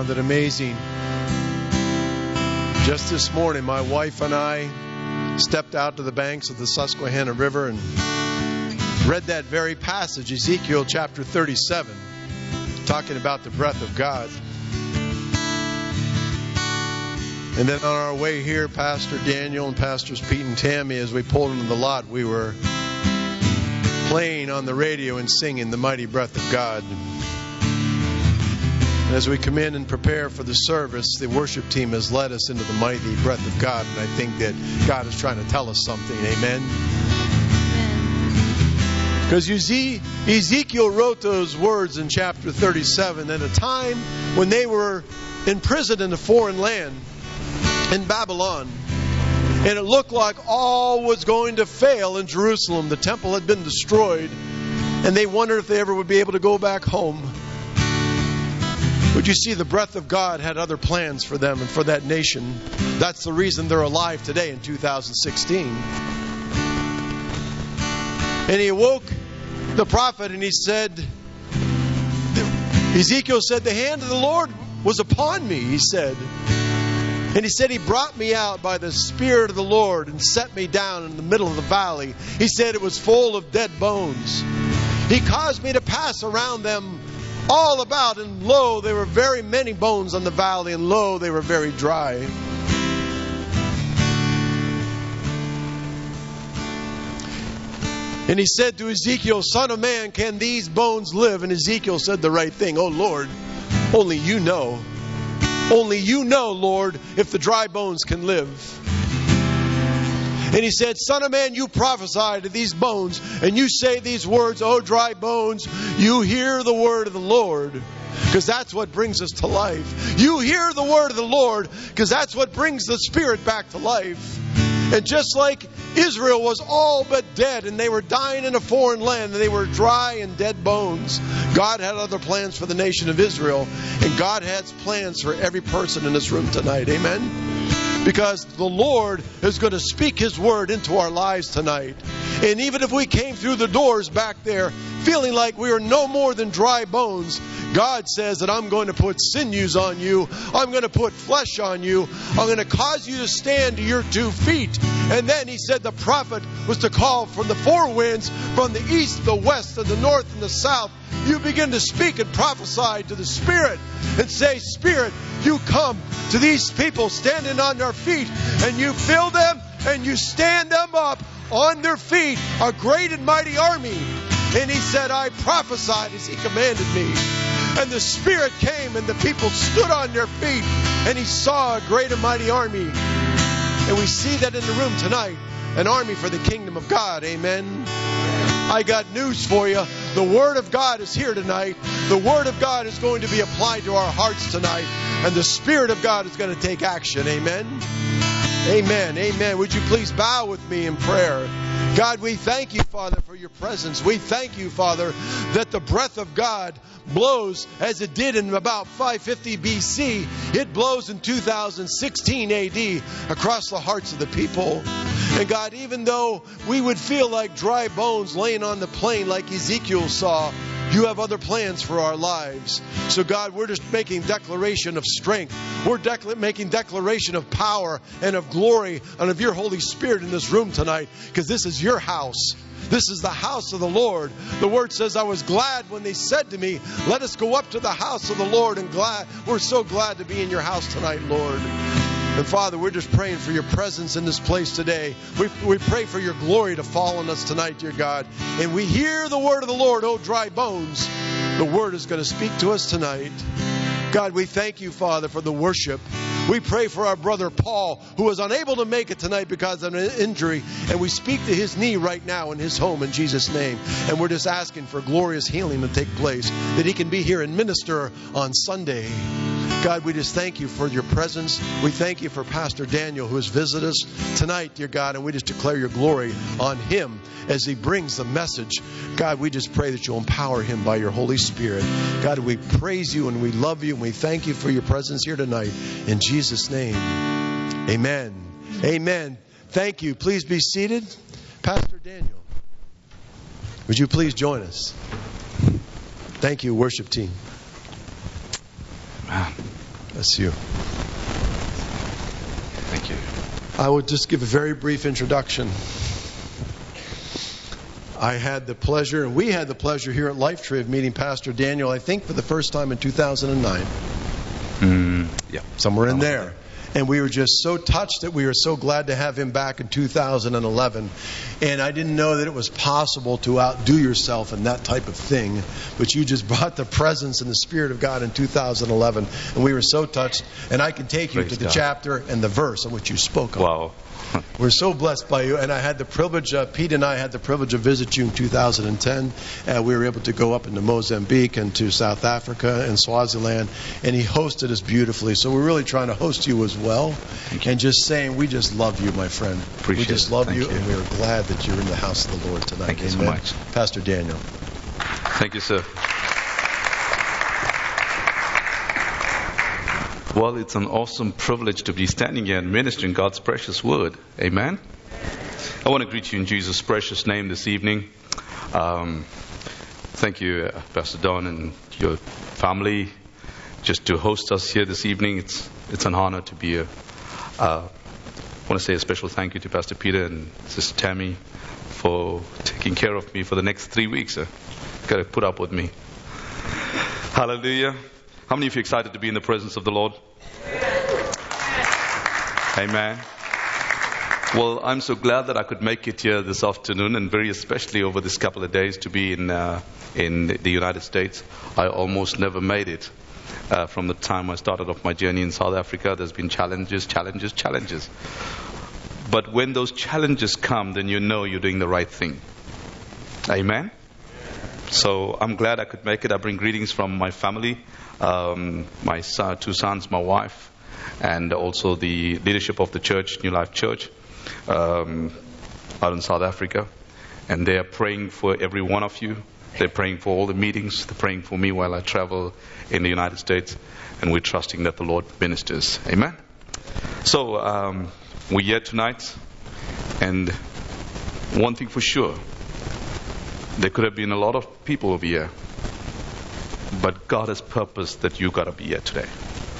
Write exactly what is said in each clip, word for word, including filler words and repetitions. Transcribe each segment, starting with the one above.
Isn't it amazing? Just this morning, my wife and I stepped out to the banks of the Susquehanna River and read that very passage, Ezekiel chapter thirty-seven, talking about the breath of God. And then on our way here, Pastor Daniel and Pastors Pete and Tammy, as we pulled into the lot, we were playing on the radio and singing the mighty breath of God. And as we come in and prepare for the service, the worship team has led us into the mighty breath of God. And I think that God is trying to tell us something. Amen? Because Ezekiel wrote those words in chapter thirty-seven at a time when they were imprisoned in a foreign land, in Babylon. And it looked like all was going to fail in Jerusalem. The temple had been destroyed, and they wondered if they ever would be able to go back home. But you see, the breath of God had other plans for them and for that nation. That's the reason they're alive today in two thousand sixteen. And he awoke the prophet and he said, Ezekiel said, the hand of the Lord was upon me, he said. And he said, he brought me out by the Spirit of the Lord and set me down in the middle of the valley. He said it was full of dead bones. He caused me to pass around them all about, and lo, there were very many bones on the valley, and lo, they were very dry. And he said to Ezekiel, Son of man, can these bones live? And Ezekiel said the right thing. Oh, Lord, only you know. Only you know, Lord, if the dry bones can live. And he said, Son of man, you prophesy to these bones, and you say these words, O dry bones, you hear the word of the Lord. Because that's what brings us to life. You hear the word of the Lord, because that's what brings the Spirit back to life. And just like Israel was all but dead, and they were dying in a foreign land, and they were dry and dead bones, God had other plans for the nation of Israel. And God has plans for every person in this room tonight. Amen? Because the Lord is going to speak His word into our lives tonight. And even if we came through the doors back there feeling like we are no more than dry bones, God says that I'm going to put sinews on you. I'm going to put flesh on you. I'm going to cause you to stand to your two feet. And then he said the prophet was to call from the four winds, from the east, the west, and the north, and the south. You begin to speak and prophesy to the Spirit and say, Spirit, you come to these people standing on their feet, and you fill them and you stand them up on their feet, a great and mighty army. And he said, I prophesied as he commanded me. And the Spirit came and the people stood on their feet, and he saw a great and mighty army. And we see that in the room tonight, an army for the kingdom of God. Amen. I got news for you. The Word of God is here tonight. The Word of God is going to be applied to our hearts tonight. And the Spirit of God is going to take action. Amen. Amen. Amen. Would you please bow with me in prayer? God, we thank you, Father, for your presence. We thank you, Father, that the breath of God blows as it did in about five fifty B C. It blows in two thousand sixteen A D across the hearts of the people. And God, even though we would feel like dry bones laying on the plain like Ezekiel saw, you have other plans for our lives. So God, we're just making declaration of strength. We're decla- making declaration of power and of glory and of your Holy Spirit in this room tonight, because this is your house. This is the house of the Lord. The Word says, I was glad when they said to me, let us go up to the house of the Lord. And glad, we're so glad to be in your house tonight, Lord. And Father, we're just praying for your presence in this place today. We, we pray for your glory to fall on us tonight, dear God. And we hear the word of the Lord, oh dry bones. The word is going to speak to us tonight. God, we thank you, Father, for the worship. We pray for our brother Paul, who was unable to make it tonight because of an injury. And we speak to his knee right now in his home in Jesus' name. And we're just asking for glorious healing to take place, that he can be here and minister on Sunday. God, we just thank you for your presence. We thank you for Pastor Daniel, who has visited us tonight, dear God. And we just declare your glory on him as he brings the message. God, we just pray that you'll empower him by your Holy Spirit. God, we praise you and we love you and we thank you for your presence here tonight. In Jesus' name, amen. Amen. Thank you. Please be seated. Pastor Daniel, would you please join us? Thank you, worship team. Bless you. Thank you. I will just give a very brief introduction. I had the pleasure, and we had the pleasure here at Life Tree of meeting Pastor Daniel, I think for the first time in two thousand nine. Mm, yeah. Somewhere in there. And we were just so touched that we were so glad to have him back in two thousand eleven. And I didn't know that it was possible to outdo yourself in that type of thing. But you just brought the presence and the Spirit of God in two thousand eleven. And we were so touched. And I can take you Praise to the God. chapter and the verse on which you spoke of. Wow. We're so blessed by you. And I had the privilege, uh, Pete and I had the privilege of visit you in two thousand ten. Uh, we were able to go up into Mozambique and to South Africa and Swaziland. And he hosted us beautifully. So we're really trying to host you as well. And just saying, we just love you, my friend. Appreciate we just it. love Thank you, you. and we are glad that you're in the house of the Lord tonight. Thank you so Amen. much. Pastor Daniel. Thank you, sir. Well, it's an awesome privilege to be standing here and ministering God's precious word. Amen. I want to greet you in Jesus' precious name this evening. Um, thank you, uh, Pastor Don and your family, just to host us here this evening. It's it's an honor to be here. Uh, I want to say a special thank you to Pastor Peter and Sister Tammy for taking care of me for the next three weeks. Uh, got to put up with me. Hallelujah. How many of you are excited to be in the presence of the Lord? Amen. Well, I'm so glad that I could make it here this afternoon, and very especially over this couple of days to be in uh, in the United States. I almost never made it. Uh, from the time I started off my journey in South Africa, there's been challenges, challenges, challenges. But when those challenges come, then you know you're doing the right thing. Amen. So I'm glad I could make it. I bring greetings from my family, um, my son, two sons, my wife, and also the leadership of the church, New Life Church, um, out in South Africa. And they are praying for every one of you. They're praying for all the meetings. They're praying for me while I travel in the United States. And we're trusting that the Lord ministers. Amen. So um, we're here tonight. And one thing for sure, there could have been a lot of people over here. But God has purposed that you got to be here today.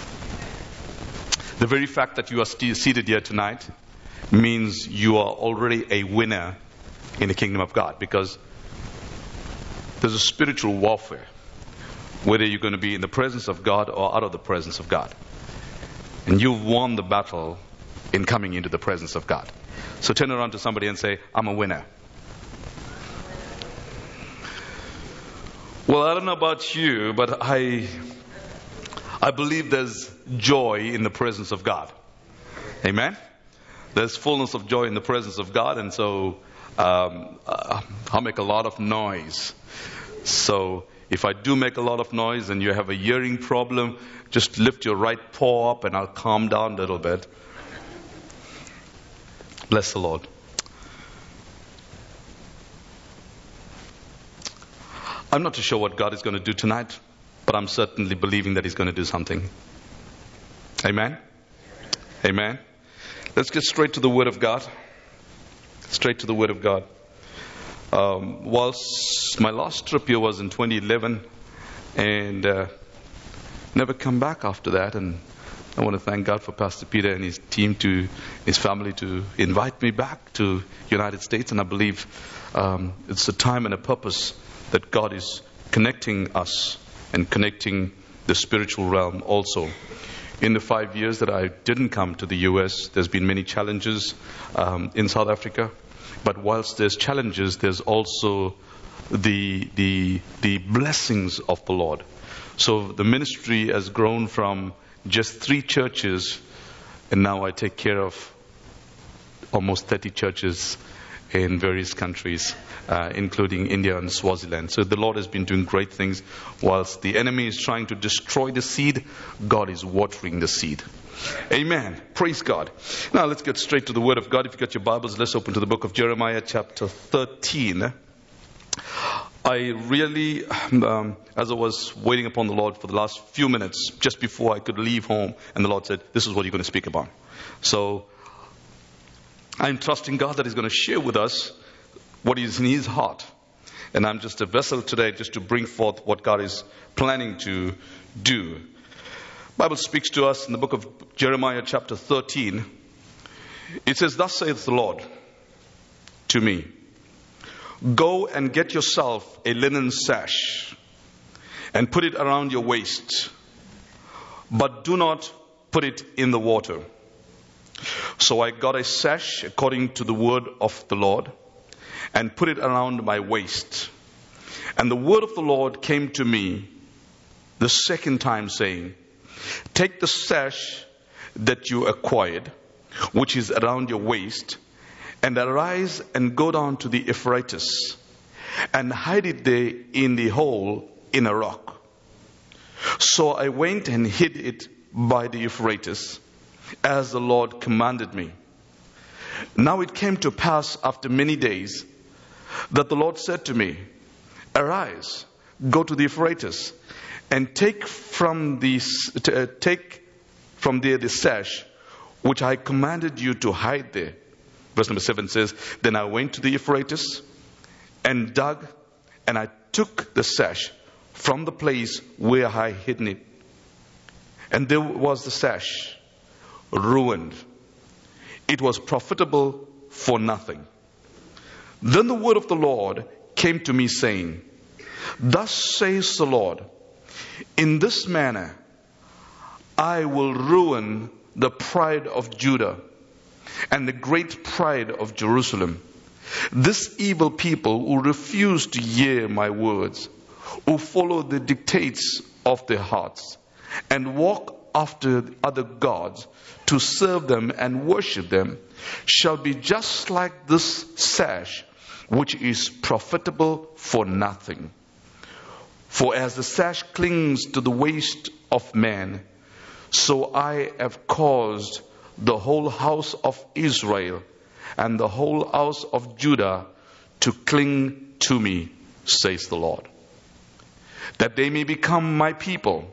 The very fact that you are still seated here tonight means you are already a winner in the kingdom of God. Because there's a spiritual warfare, whether you're going to be in the presence of God or out of the presence of God. And you've won the battle in coming into the presence of God. So turn around to somebody and say, I'm a winner. Well, I don't know about you, but I I believe there's joy in the presence of God. Amen? There's fullness of joy in the presence of God, and so um, uh, I'll make a lot of noise. So if I do make a lot of noise and you have a hearing problem, just lift your right paw up and I'll calm down a little bit. Bless the Lord. I'm not too sure what God is going to do tonight, but I'm certainly believing that He's going to do something. Amen? Amen? Let's get straight to the Word of God. Straight to the Word of God. Um, whilst my last trip here was in twenty eleven, and uh, never come back after that, and I want to thank God for Pastor Peter and his team, to his family, to invite me back to United States. And I believe um, it's a time and a purpose that God is connecting us and connecting the spiritual realm also. In the five years that I didn't come to the U S, there's been many challenges um, in South Africa. But whilst there's challenges, there's also the the the blessings of the Lord. So the ministry has grown from just three churches, and now I take care of almost thirty churches in various countries, uh, including India and Swaziland. So the Lord has been doing great things. Whilst the enemy is trying to destroy the seed, God is watering the seed. Amen. Praise God. Now let's get straight to the Word of God. If you've got your Bibles, let's open to the book of Jeremiah chapter thirteen. I really, um, as I was waiting upon the Lord for the last few minutes, just before I could leave home, and the Lord said, this is what you're going to speak about. So I'm trusting God that He's going to share with us what is in His heart. And I'm just a vessel today just to bring forth what God is planning to do. Bible speaks to us in the book of Jeremiah chapter thirteen. It says, "Thus saith the Lord to me, go and get yourself a linen sash and put it around your waist, but do not put it in the water." So I got a sash according to the word of the Lord and put it around my waist. And the word of the Lord came to me the second time, saying, "Take the sash that you acquired, which is around your waist, and arise and go down to the Euphrates, and hide it there in the hole in a rock." So I went and hid it by the Euphrates, as the Lord commanded me. Now it came to pass after many days that the Lord said to me, "Arise, go to the Euphrates, and take from the uh, take from there the sash which I commanded you to hide there." Verse number seven says, "Then I went to the Euphrates and dug, and I took the sash from the place where I had hidden it. And there was the sash, ruined. It was profitable for nothing. Then the word of the Lord came to me, saying, Thus says the Lord, in this manner I will ruin the pride of Judah and the great pride of Jerusalem. This evil people who refuse to hear my words, who follow the dictates of their hearts, and walk after other gods to serve them and worship them, shall be just like this sash, which is profitable for nothing. For as the sash clings to the waist of man, so I have caused the whole house of Israel and the whole house of Judah to cling to me, says the Lord, that they may become my people,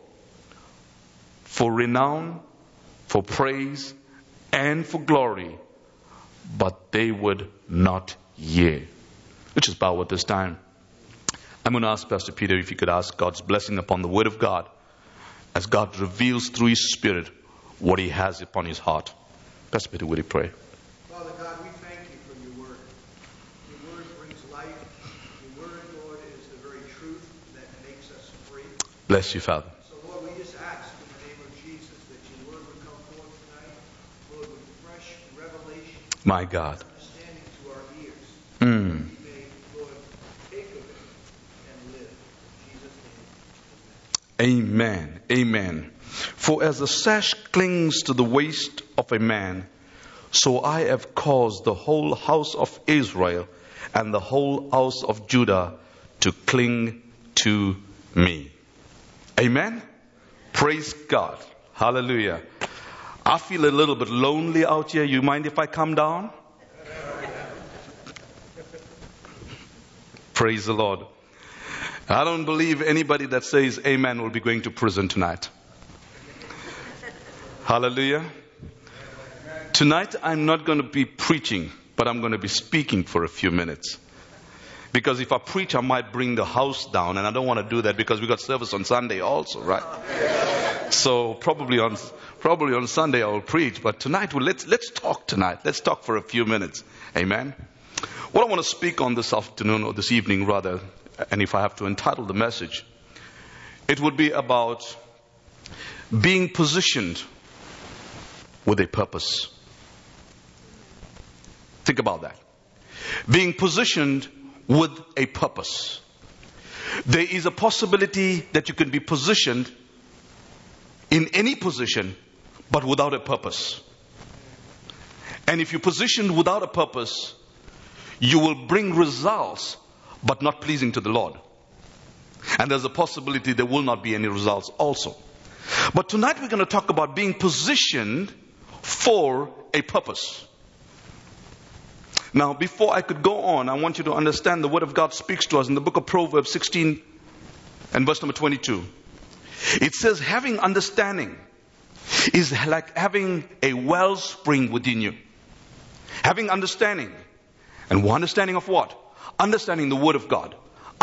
for renown, for praise, and for glory, but they would not hear. Let's just bow at this time. I'm going to ask Pastor Peter if he could ask God's blessing upon the Word of God as God reveals through His Spirit what He has upon His heart. Pastor Peter, would you pray? Father God, we thank you for your Word. Your Word brings life. Your Word, Lord, is the very truth that makes us free. Bless you, Father. So, Lord, we just ask in the name of Jesus that your Word would come forth tonight, Lord, with fresh revelation. My God. Understanding to our ears. Mm. We may, Lord, take of it and live. In Jesus' name. Amen. Amen. For as the sash clings to the waist of a man, so I have caused the whole house of Israel and the whole house of Judah to cling to me. Amen. Praise God. Hallelujah. I feel a little bit lonely out here. You mind if I come down? Praise the Lord. I don't believe anybody that says amen will be going to prison tonight. Hallelujah. Tonight I'm not going to be preaching, but I'm going to be speaking for a few minutes. Because if I preach, I might bring the house down, and I don't want to do that because we got service on Sunday also, right? So probably on probably on Sunday I will preach, but tonight well, let's let's talk tonight. Let's talk for a few minutes. Amen. What I want to speak on this afternoon or this evening rather, and if I have to entitle the message, it would be about being positioned with a purpose. Think about that. Being positioned with a purpose. There is a possibility that you can be positioned in any position, but without a purpose. And if you're positioned without a purpose, you will bring results, but not pleasing to the Lord. And there's a possibility there will not be any results also. But tonight we're going to talk about being positioned for a purpose. Now, before I could go on, I want you to understand the Word of God speaks to us in the book of Proverbs sixteen and verse number twenty-two. It says, having understanding is like having a wellspring within you. Having understanding. And understanding of what? Understanding the Word of God.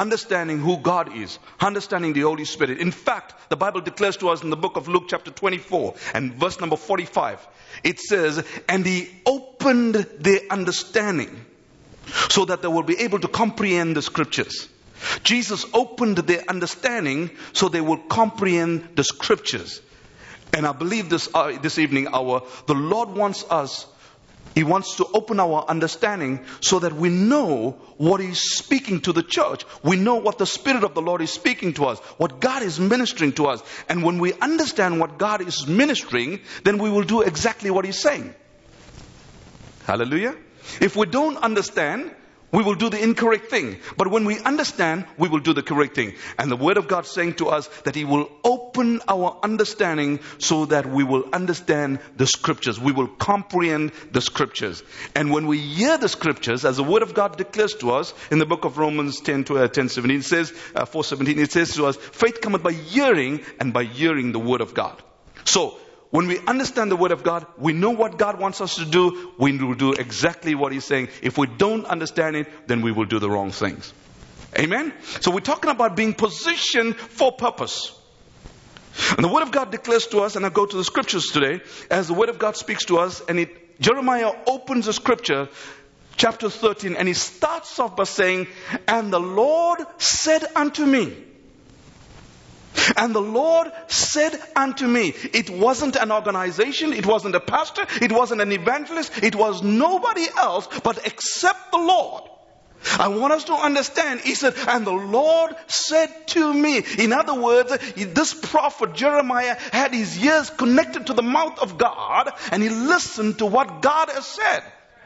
understanding who God is, understanding the Holy Spirit. In fact, the Bible declares to us in the book of Luke chapter twenty-four and verse number forty-five, it says, and He opened their understanding so that they will be able to comprehend the scriptures. Jesus opened their understanding so they will comprehend the scriptures. And I believe this uh, this evening, our the Lord wants us, He wants to open our understanding so that we know what He's speaking to the church. We know what the Spirit of the Lord is speaking to us, what God is ministering to us. And when we understand what God is ministering, then we will do exactly what He's saying. Hallelujah. If we don't understand, we will do the incorrect thing. But when we understand, we will do the correct thing. And the Word of God is saying to us that He will open our understanding so that we will understand the Scriptures. We will comprehend the Scriptures. And when we hear the Scriptures, as the Word of God declares to us in the book of Romans ten, seventeen, it says, uh, four seventeen, it says to us, faith cometh by hearing, and by hearing the Word of God. So, when we understand the Word of God, we know what God wants us to do, we will do exactly what He's saying. If we don't understand it, then we will do the wrong things. Amen? So we're talking about being positioned for purpose. And the Word of God declares to us, and I go to the scriptures today, as the Word of God speaks to us, and it, Jeremiah opens the scripture, chapter thirteen, and he starts off by saying, and the Lord said unto me, and the Lord said unto me. It wasn't an organization. It wasn't a pastor. It wasn't an evangelist. It was nobody else but except the Lord. I want us to understand. He said, and the Lord said to me. In other words, this prophet Jeremiah had his ears connected to the mouth of God, and he listened to what God has said.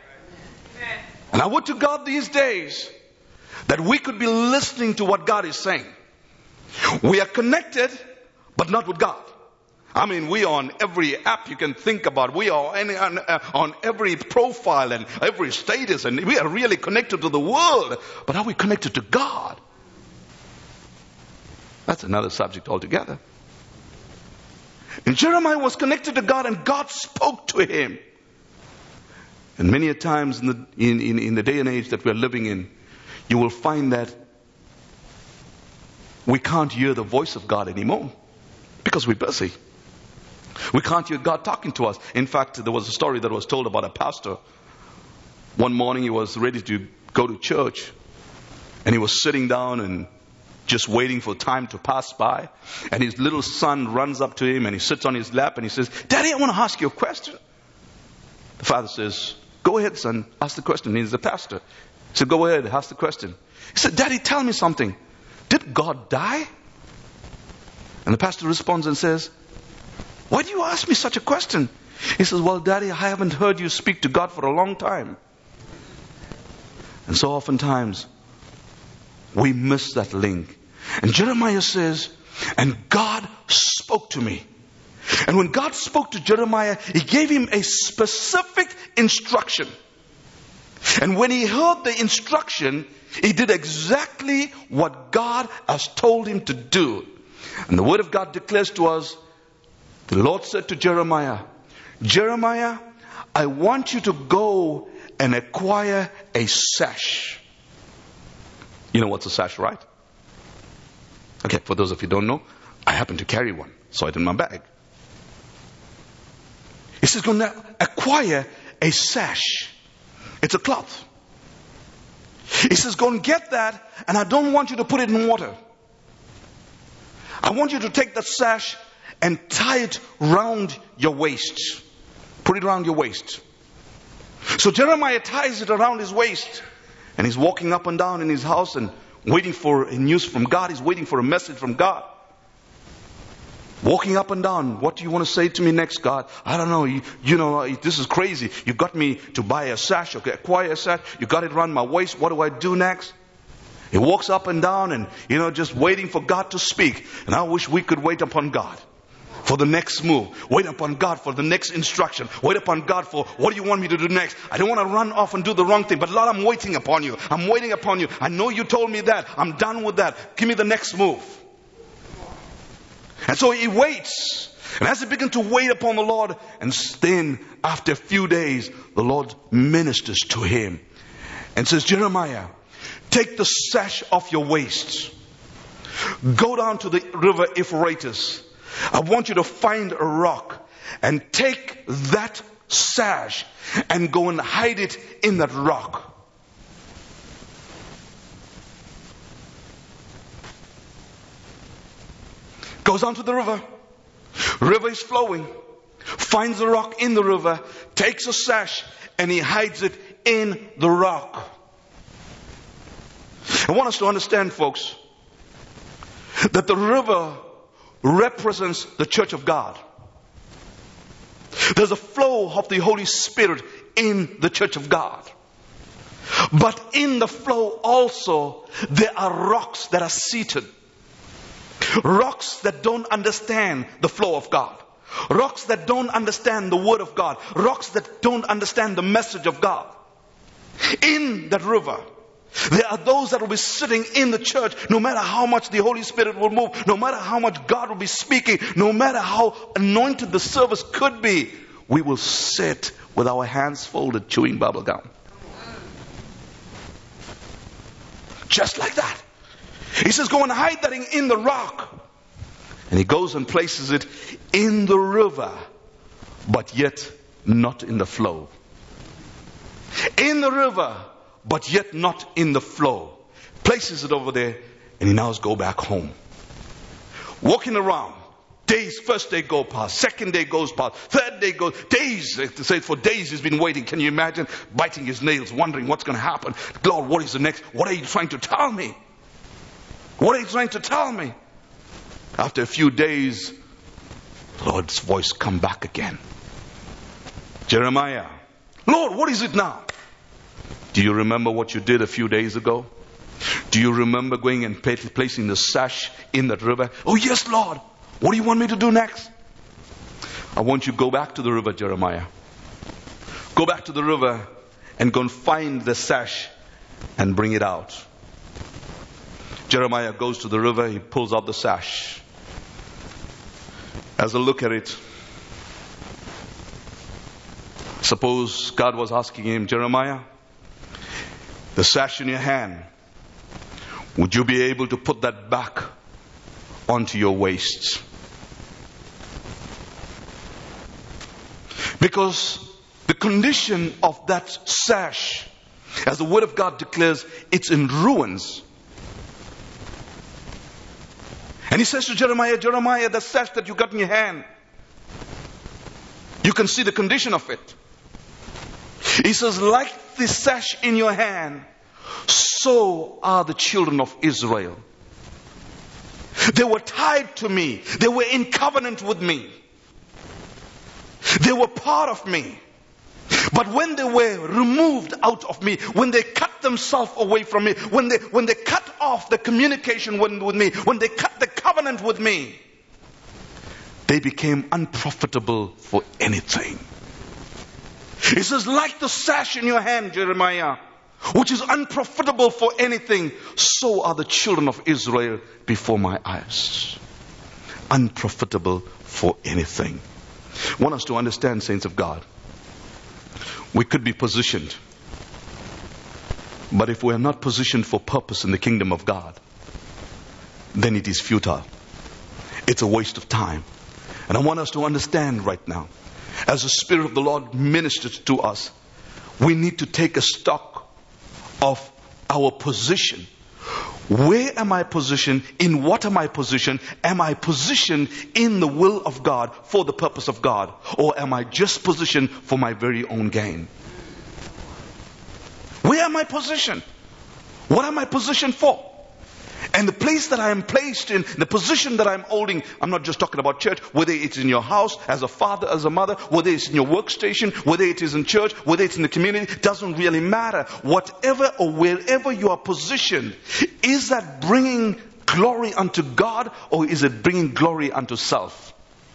And I would to God these days that we could be listening to what God is saying. We are connected, but not with God. I mean, we are on every app you can think about. We are on, on, on every profile and every status, and we are really connected to the world. But are we connected to God? That's another subject altogether. And Jeremiah was connected to God, and God spoke to him. And many a times in the, in, in, in the day and age that we're living in, you will find that we can't hear the voice of God anymore because we're busy. We can't hear God talking to us. In fact, there was a story that was told about a pastor. One morning he was ready to go to church, and he was sitting down and just waiting for time to pass by. And his little son runs up to him and he sits on his lap and he says, Daddy, I want to ask you a question. The father says, go ahead, son, ask the question. He's the pastor. He said, go ahead, ask the question. He said, Daddy, tell me something. Did God die? And the pastor responds and says, why do you ask me such a question? He says, well, Daddy, I haven't heard you speak to God for a long time. And so oftentimes, we miss that link. And Jeremiah says, and God spoke to me. And when God spoke to Jeremiah, He gave him a specific instruction. And when he heard the instruction, he did exactly what God has told him to do. And the Word of God declares to us, the Lord said to Jeremiah, Jeremiah, I want you to go and acquire a sash. You know what's a sash, right? Okay, for those of you who don't know, I happen to carry one. Saw it in my bag. He says, going to acquire a sash. It's a cloth. He says, go and get that, and I don't want you to put it in water. I want you to take that sash and tie it round your waist. Put it around your waist. So Jeremiah ties it around his waist, and he's walking up and down in his house and waiting for a news from God. He's waiting for a message from God. Walking up and down. What do you want to say to me next, God? I don't know. You, you know, this is crazy. You got me to buy a sash, okay, acquire a sash. You got it around my waist. What do I do next? He walks up and down and, you know, just waiting for God to speak. And I wish we could wait upon God for the next move. Wait upon God for the next instruction. Wait upon God for what do you want me to do next? I don't want to run off and do the wrong thing. But Lord, I'm waiting upon you. I'm waiting upon you. I know you told me that. I'm done with that. Give me the next move. And so he waits. And as he begins to wait upon the Lord, and then after a few days, the Lord ministers to him and says, Jeremiah, take the sash off your waist. Go down to the river Euphrates. I want you to find a rock and take that sash and go and hide it in that rock. Goes down to the river. River is flowing. Finds a rock in the river. Takes a sash and he hides it in the rock. I want us to understand, folks, that the river represents the church of God. There's a flow of the Holy Spirit in the church of God. But in the flow also, there are rocks that are seated. Rocks that don't understand the flow of God. Rocks that don't understand the word of God. Rocks that don't understand the message of God. In that river, there are those that will be sitting in the church, no matter how much the Holy Spirit will move, no matter how much God will be speaking, no matter how anointed the service could be, we will sit with our hands folded chewing bubble gum. Just like that. He says, go and hide that thing in the rock. And he goes and places it in the river, but yet not in the flow. In the river, but yet not in the flow. Places it over there, and he now goes back home. Walking around. Days, first day go past, second day goes past, third day goes, days, they say for days he's been waiting. Can you imagine? Biting his nails, wondering what's going to happen. Lord, what is the next? What are you trying to tell me? What are you trying to tell me? After a few days, the Lord's voice come back again. Jeremiah, Lord, what is it now? Do you remember what you did a few days ago? Do you remember going and placing the sash in that river? Oh yes, Lord. What do you want me to do next? I want you to go back to the river, Jeremiah. Go back to the river and go and find the sash and bring it out. Jeremiah goes to the river, he pulls out the sash. As I look at it, suppose God was asking him, Jeremiah, the sash in your hand, would you be able to put that back onto your waist? Because the condition of that sash, as the word of God declares, it's in ruins. And he says to Jeremiah, Jeremiah, the sash that you got in your hand, you can see the condition of it. He says, like the sash in your hand, so are the children of Israel. They were tied to me. They were in covenant with me. They were part of me. But when they were removed out of me, when they cut themselves away from me, when they when they cut off the communication with, with me, when they cut the covenant with me, they became unprofitable for anything. He says, like the sash in your hand, Jeremiah, which is unprofitable for anything, so are the children of Israel before my eyes. Unprofitable for anything. I want us to understand, saints of God, we could be positioned, but if we are not positioned for purpose in the kingdom of God, then it is futile. It's a waste of time. And I want us to understand right now, as the Spirit of the Lord ministers to us, we need to take a stock of our position. Where am I positioned? In what am I positioned? Am I positioned in the will of God for the purpose of God? Or am I just positioned for my very own gain? Where am I positioned? What am I positioned for? And the place that I am placed in, the position that I'm holding, I'm not just talking about church, whether it's in your house, as a father, as a mother, whether it's in your workstation, whether it is in church, whether it's in the community, doesn't really matter. Whatever or wherever you are positioned, is that bringing glory unto God, or is it bringing glory unto self?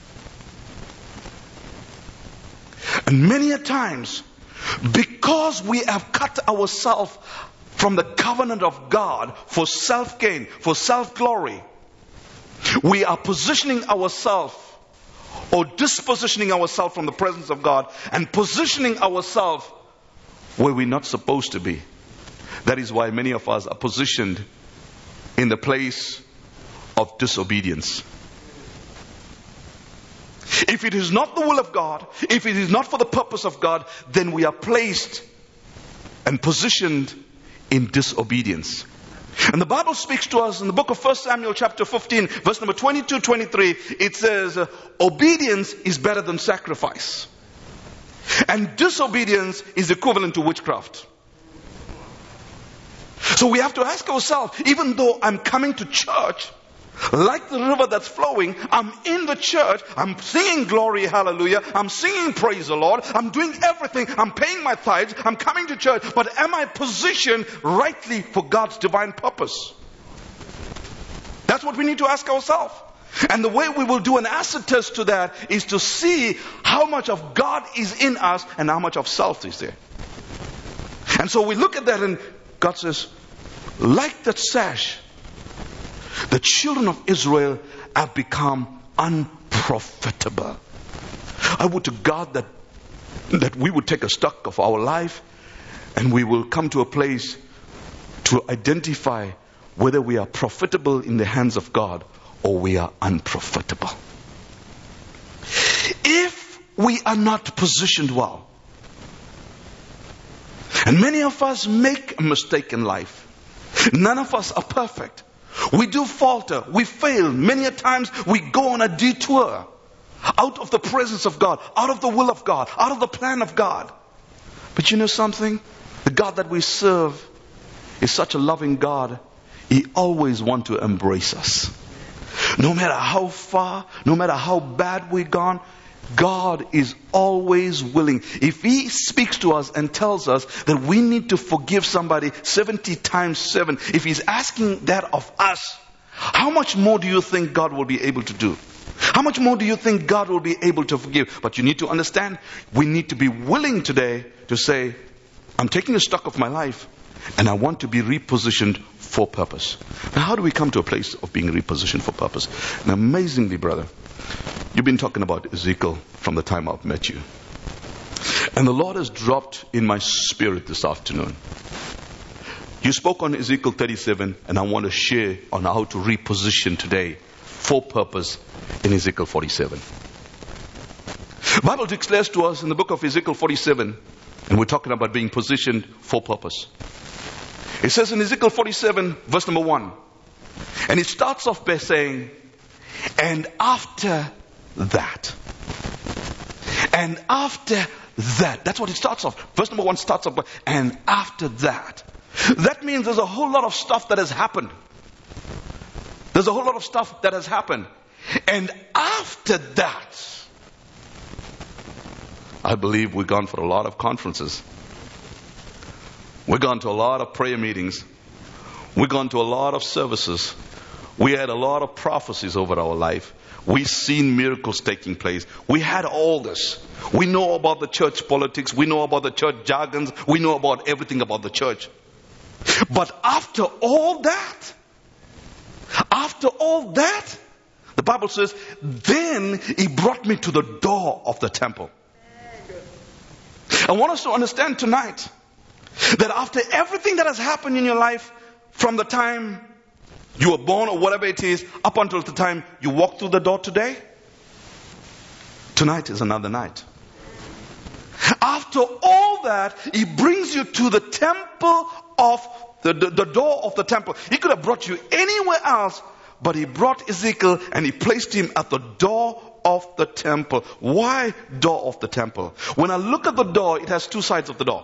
And many a times, because we have cut ourselves from the covenant of God for self-gain, for self-glory, we are positioning ourselves or dispositioning ourselves from the presence of God and positioning ourselves where we're not supposed to be. That is why many of us are positioned in the place of disobedience. If it is not the will of God, if it is not for the purpose of God, then we are placed and positioned in disobedience. And the Bible speaks to us in the book of First Samuel chapter fifteen, verse number twenty-two, twenty-three. It says, obedience is better than sacrifice. And disobedience is equivalent to witchcraft. So we have to ask ourselves, even though I'm coming to church, like the river that's flowing, I'm in the church, I'm singing glory, hallelujah, I'm singing praise the Lord, I'm doing everything, I'm paying my tithes, I'm coming to church, but am I positioned rightly for God's divine purpose? That's what we need to ask ourselves. And the way we will do an acid test to that is to see how much of God is in us and how much of self is there. And so we look at that and God says, like that sash, the children of Israel have become unprofitable. I would to God that, that we would take a stock of our life and we will come to a place to identify whether we are profitable in the hands of God or we are unprofitable. If we are not positioned well, and many of us make a mistake in life, none of us are perfect. We do falter. We fail. Many a times we go on a detour out of the presence of God, out of the will of God, out of the plan of God. But you know something? The God that we serve is such a loving God. He always wants to embrace us. No matter how far, no matter how bad we've gone, God is always willing. If He speaks to us and tells us that we need to forgive somebody seventy times seven, if He's asking that of us, how much more do you think God will be able to do? How much more do you think God will be able to forgive? But you need to understand, we need to be willing today to say, I'm taking a stock of my life and I want to be repositioned for purpose. Now, how do we come to a place of being repositioned for purpose? And amazingly, brother, you've been talking about Ezekiel from the time I've met you. And the Lord has dropped in my spirit this afternoon. You spoke on Ezekiel thirty-seven, and I want to share on how to reposition today for purpose in Ezekiel forty-seven. The Bible declares to us in the book of Ezekiel forty-seven, and we're talking about being positioned for purpose. It says in Ezekiel forty-seven, verse number one, and it starts off by saying, and after that. And after that. That's what it starts off. Verse number one starts off by, and after that. That means there's a whole lot of stuff that has happened. There's a whole lot of stuff that has happened. And after that, I believe we've gone for a lot of conferences. We've gone to a lot of prayer meetings. We've gone to a lot of services. We had a lot of prophecies over our life. We've seen miracles taking place. We had all this. We know about the church politics. We know about the church jargons. We know about everything about the church. But after all that, after all that, the Bible says, then He brought me to the door of the temple. I want us to understand tonight that after everything that has happened in your life, from the time you were born or whatever it is, up until the time you walk through the door today, tonight is another night. After all that, He brings you to the temple of the, the, the door of the temple. He could have brought you anywhere else, but He brought Ezekiel and He placed him at the door of the temple. Why door of the temple? When I look at the door, it has two sides of the door.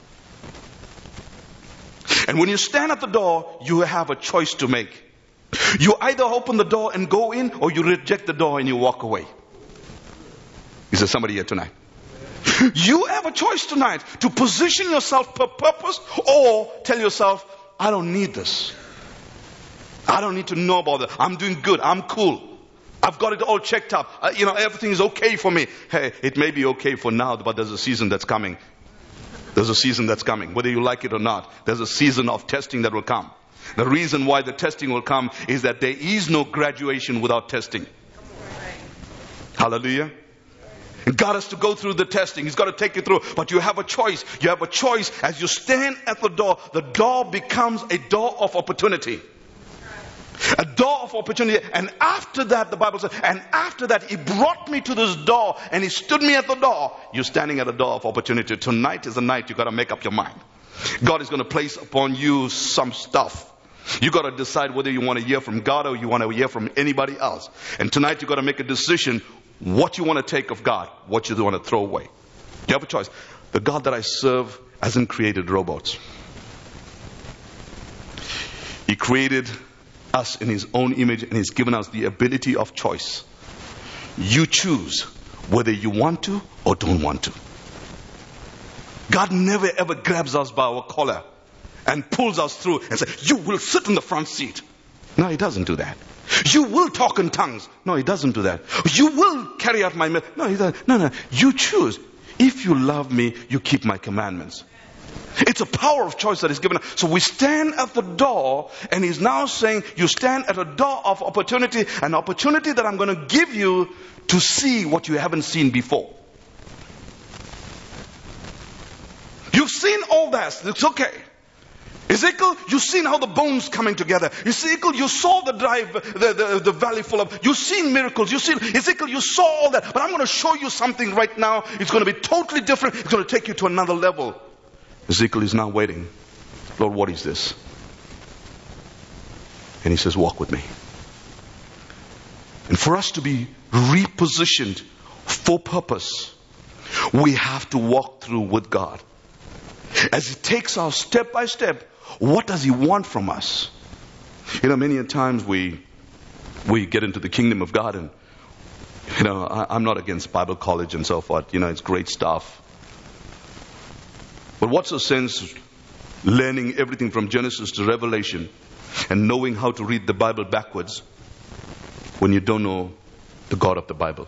And when you stand at the door, you have a choice to make. You either open the door and go in, or you reject the door and you walk away. Is there somebody here tonight? You have a choice tonight to position yourself for purpose, or tell yourself, I don't need this. I don't need to know about that. I'm doing good. I'm cool. I've got it all checked up. Uh, you know, everything is okay for me. Hey, it may be okay for now, but there's a season that's coming. There's a season that's coming, whether you like it or not. There's a season of testing that will come. The reason why the testing will come is that there is no graduation without testing. Hallelujah. And God has to go through the testing. He's got to take you through. But you have a choice. You have a choice. As you stand at the door, the door becomes a door of opportunity. A door of opportunity. And after that, the Bible says, and after that, He brought me to this door and He stood me at the door. You're standing at a door of opportunity. Tonight is the night you got to make up your mind. God is going to place upon you some stuff. You got to decide whether you want to hear from God or you want to hear from anybody else. And tonight you got to make a decision what you want to take of God, what you want to throw away. You have a choice. The God that I serve hasn't created robots. He created us in His own image and He's given us the ability of choice. You choose whether you want to or don't want to. God never ever grabs us by our collar and pulls us through and says, you will sit in the front seat. No, He doesn't do that. You will talk in tongues. No, He doesn't do that. You will carry out my will. No, He doesn't. No, no. You choose. If you love me, you keep my commandments. It's a power of choice that is given. So we stand at the door, and He's now saying, you stand at a door of opportunity, an opportunity that I'm going to give you to see what you haven't seen before. You've seen all that. It's okay. Ezekiel, you've seen how the bones coming together. Ezekiel, you saw the drive, the, the, the valley full of, you've seen miracles. You've seen, Ezekiel, you saw all that. But I'm going to show you something right now. It's going to be totally different. It's going to take you to another level. Ezekiel is now waiting. Lord, what is this? And He says, walk with me. And for us to be repositioned for purpose, we have to walk through with God. As He takes us step by step, what does He want from us? You know, many times we we get into the kingdom of God, and you know, I, I'm not against Bible college and so forth. You know, it's great stuff. But what's the sense learning everything from Genesis to Revelation and knowing how to read the Bible backwards when you don't know the God of the Bible?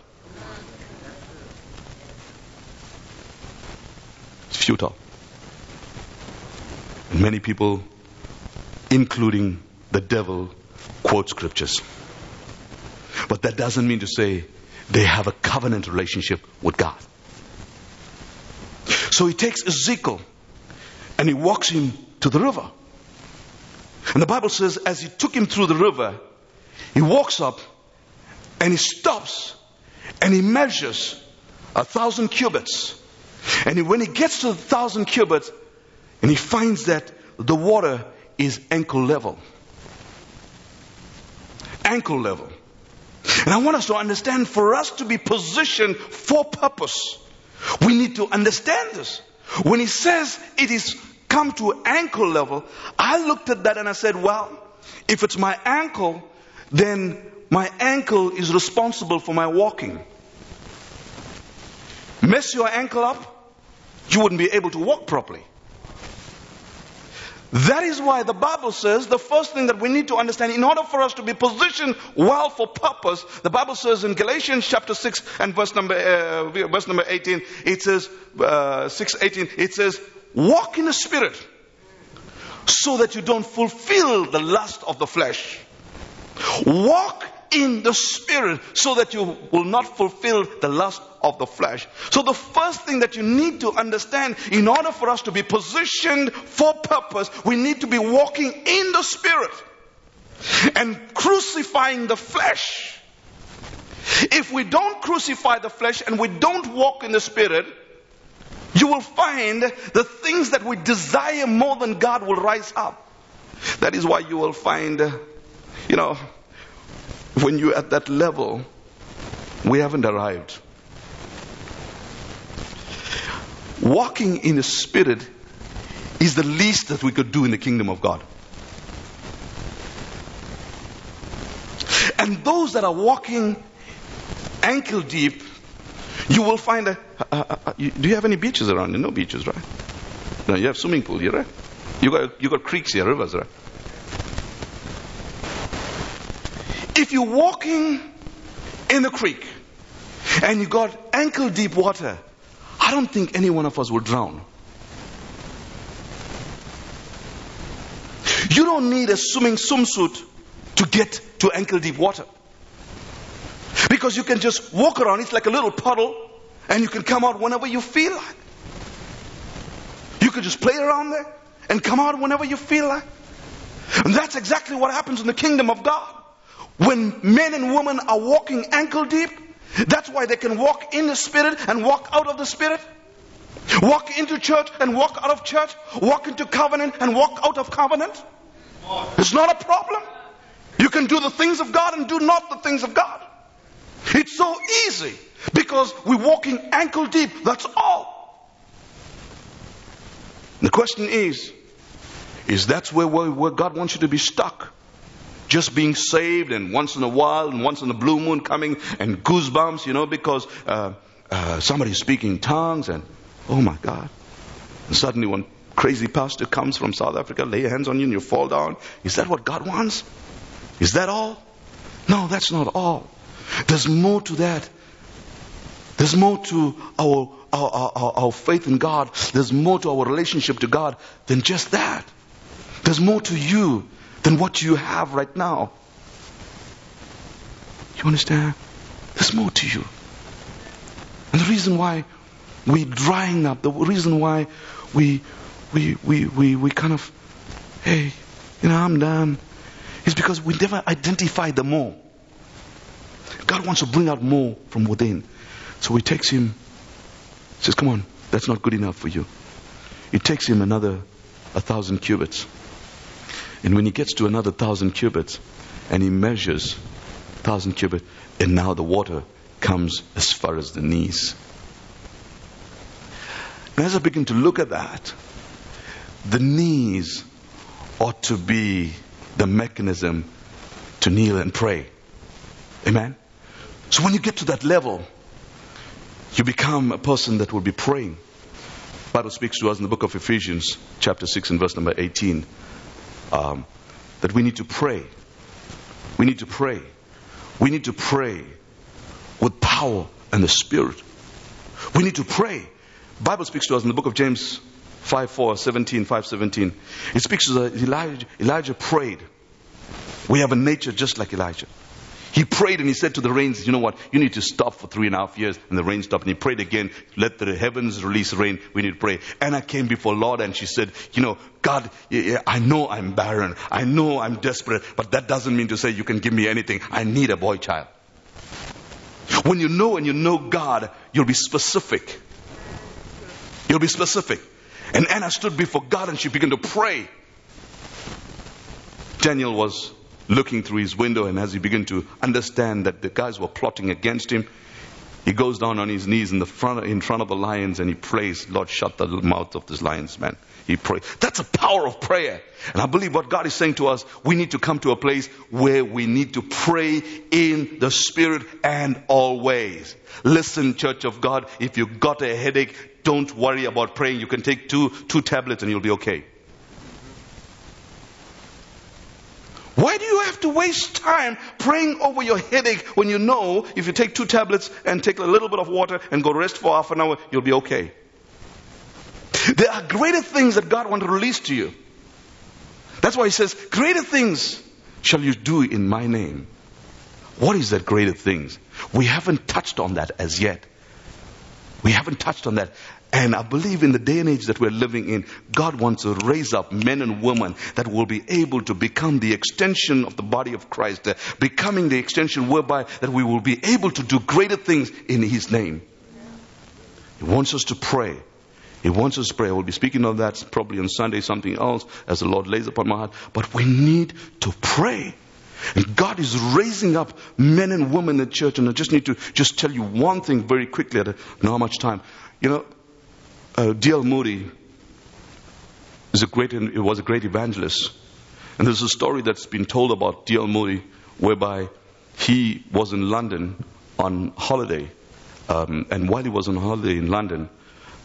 It's futile. And many people, including the devil, quote scriptures. But that doesn't mean to say they have a covenant relationship with God. So He takes Ezekiel and He walks him to the river. And the Bible says as He took him through the river, He walks up and He stops and He measures a thousand cubits. And he, when he gets to the thousand cubits, and he finds that the water is ankle level. Ankle level. And I want us to understand, for us to be positioned for purpose, we need to understand this. When He says it is come to ankle level, I looked at that and I said, well, if it's my ankle, then my ankle is responsible for my walking. Mess your ankle up, you wouldn't be able to walk properly. That is why the Bible says the first thing that we need to understand, in order for us to be positioned well for purpose, the Bible says in Galatians chapter six and verse number uh, verse number eighteen, it says uh, six eighteen, it says, walk in the Spirit, so that you don't fulfill the lust of the flesh. Walk in the Spirit, so that you will not fulfill the lust of the flesh. So the first thing that you need to understand, in order for us to be positioned for purpose, we need to be walking in the Spirit and crucifying the flesh. If we don't crucify the flesh and we don't walk in the Spirit, you will find the things that we desire more than God will rise up. That is why you will find, you know, when you're at that level, we haven't arrived. Walking in the Spirit is the least that we could do in the kingdom of God. And those that are walking ankle deep, you will find that, uh, uh, uh, you, do you have any beaches around you? No beaches, right? No, you have swimming pool here, right? You got, you got creeks here, rivers, right? If you're walking in the creek and you got ankle deep water, I don't think any one of us will drown. You don't need a swimming swimsuit to get to ankle deep water. Because you can just walk around, it's like a little puddle, And you can come out whenever you feel like. You could just play around there and come out whenever you feel like. And that's exactly what happens in the kingdom of God. When men and women are walking ankle deep, that's why they can walk in the Spirit and walk out of the Spirit. Walk into church and walk out of church. Walk into covenant and walk out of covenant. It's not a problem. You can do the things of God and do not the things of God. It's so easy because we're walking ankle deep. That's all. The question is, is that where, where, where God wants you to be stuck? Just being saved and once in a while and once in a blue moon coming and goosebumps, you know, because uh, uh, somebody's speaking in tongues and oh my God. And suddenly one crazy pastor comes from South Africa, lay hands on you and you fall down. Is that what God wants? Is that all? No, that's not all. There's more to that. There's more to our, our, our, our faith in God. There's more to our relationship to God than just that. There's more to you than what you have right now. You understand? There's more to you. And the reason why we're drying up, the reason why we we we we, we kind of, hey, you know, I'm done, is because we never identify the more. God wants to bring out more from within. So he takes him, says, come on, that's not good enough for you. It takes him another a thousand cubits. And when he gets to another thousand cubits, and he measures thousand cubits, and now the water comes as far as the knees. And as I begin to look at that, the knees ought to be the mechanism to kneel and pray. Amen? So when you get to that level, you become a person that will be praying. The Bible speaks to us in the book of Ephesians, chapter six and verse number eighteen. Um, that we need to pray. We need to pray. We need to pray with power and the Spirit. We need to pray. The Bible speaks to us in the book of James five four, seventeen, five seventeen. It speaks to us, Elijah, Elijah prayed. We have a nature just like Elijah. He prayed and he said to the rains, you know what, you need to stop for three and a half years. And the rain stopped. And he prayed again, let the heavens release rain. We need to pray. Anna came before Lord and she said, you know, God, I know I'm barren. I know I'm desperate. But that doesn't mean to say you can give me anything. I need a boy child. When you know and you know God, you'll be specific. You'll be specific. And Anna stood before God and she began to pray. Daniel was looking through his window, and as he began to understand that the guys were plotting against him, he goes down on his knees in the front in front of the lions and he prays, Lord, shut the mouth of this lions, man. He prays. That's the power of prayer. And I believe what God is saying to us, we need to come to a place where we need to pray in the Spirit and always. Listen, Church of God, if you got a headache, don't worry about praying. You can take two two tablets and you'll be okay. Why do you have to waste time praying over your headache when you know if you take two tablets and take a little bit of water and go rest for half an hour, you'll be okay? There are greater things that God wants to release to you. That's why he says, greater things shall you do in my name. What is that greater things? We haven't touched on that as yet. We haven't touched on that. And I believe in the day and age that we're living in, God wants to raise up men and women that will be able to become the extension of the body of Christ, uh, becoming the extension whereby that we will be able to do greater things in His name. He wants us to pray. He wants us to pray. I will be speaking of that probably on Sunday, something else, as the Lord lays upon my heart. But we need to pray. And God is raising up men and women in the church. And I just need to just tell you one thing very quickly. I don't know how much time. You know, Uh, D L Moody is a great, it was a great evangelist. And there's a story that's been told about D L Moody whereby he was in London on holiday. Um, and while he was on holiday in London,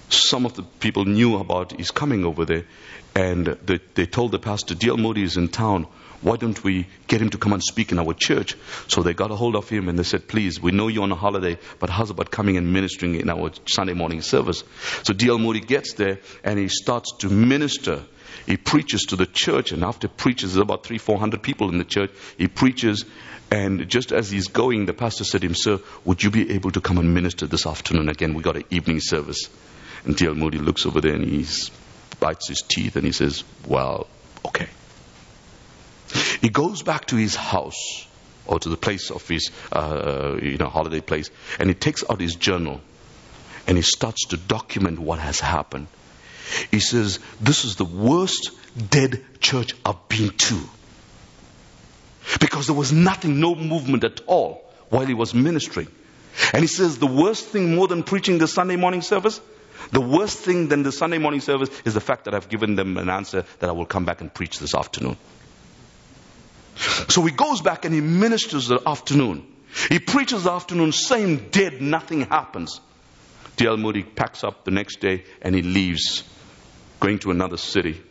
some of the people knew about his coming over there, and they, they told the pastor, D L Moody is in town. Why don't we get him to come and speak in our church? So they got a hold of him and they said, please, we know you're on a holiday, but how's about coming and ministering in our Sunday morning service? So D L Moody gets there and he starts to minister. He preaches to the church, and after preaches, there's about three, four hundred people in the church. He preaches, and just as he's going, the pastor said to him, sir, would you be able to come and minister this afternoon? Again, we got an evening service. And D L Moody looks over there and he bites his teeth and he says, well, okay. He goes back to his house, or to the place of his uh, you know, holiday place, and he takes out his journal and he starts to document what has happened. He says, this is the worst dead church I've been to. Because there was nothing, no movement at all while he was ministering. And he says, the worst thing more than preaching the Sunday morning service, the worst thing than the Sunday morning service is the fact that I've given them an answer that I will come back and preach this afternoon. So he goes back and he ministers the afternoon. He preaches the afternoon, same dead, nothing happens. D L Moody packs up the next day and he leaves, going to another city.